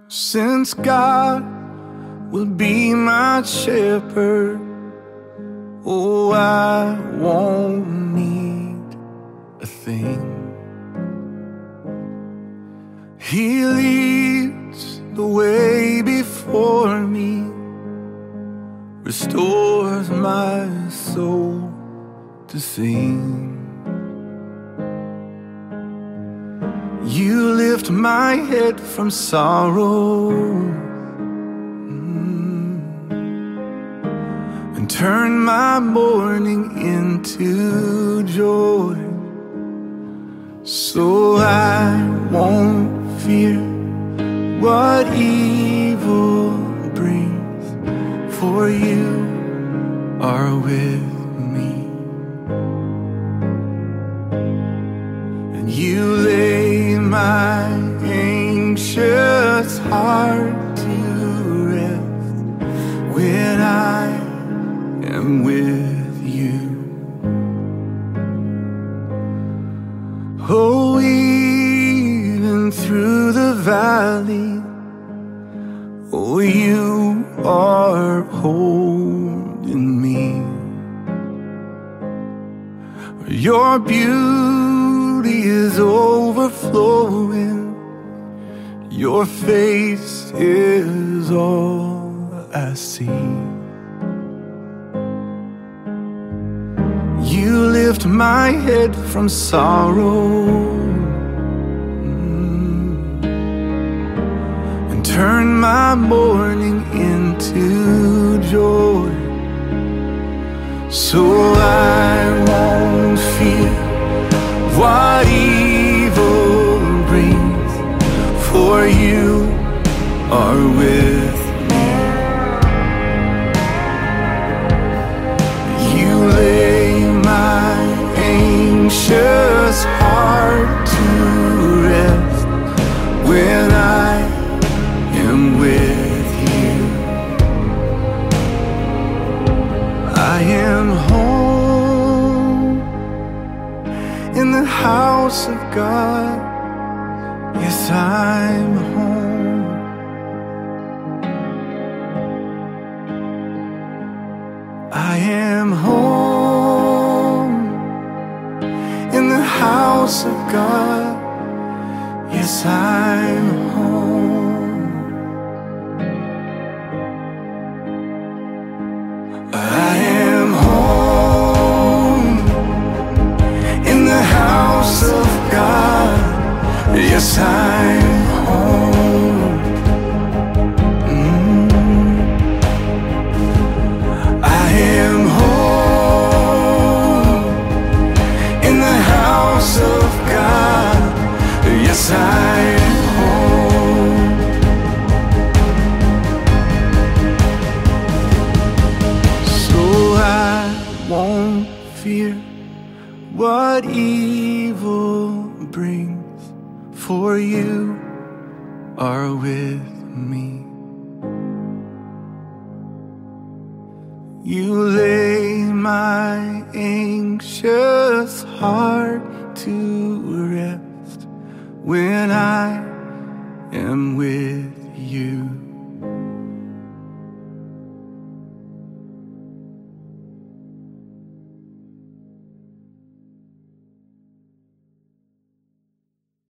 Since God will be my shepherd, oh, I won't need a thing. He leads the way before me, restores my soul to sing. You lift my head from sorrow and turn my mourning into joy. So I won't fear what evil brings, for you are with me. And you lay my anxious heart to rest when I am with you. Oh, even through the valley, oh, you are holding me. Your beauty is overflowing, your face is all I see. You lift my head from sorrow and turn my mourning into joy. So I won't fear what evil brings, for you are with me. You lay my anxious heart to rest when I am with you. I am home in the house of God. Yes, I'm home. I am home in the house of God. Yes, I'm home. I am home in the house of God. Yes, I'm home. I am home in the house of God. Yes, I'm home. So I won't fear what evil brings, for you are with me. You lay my anxious heart to rest when I am with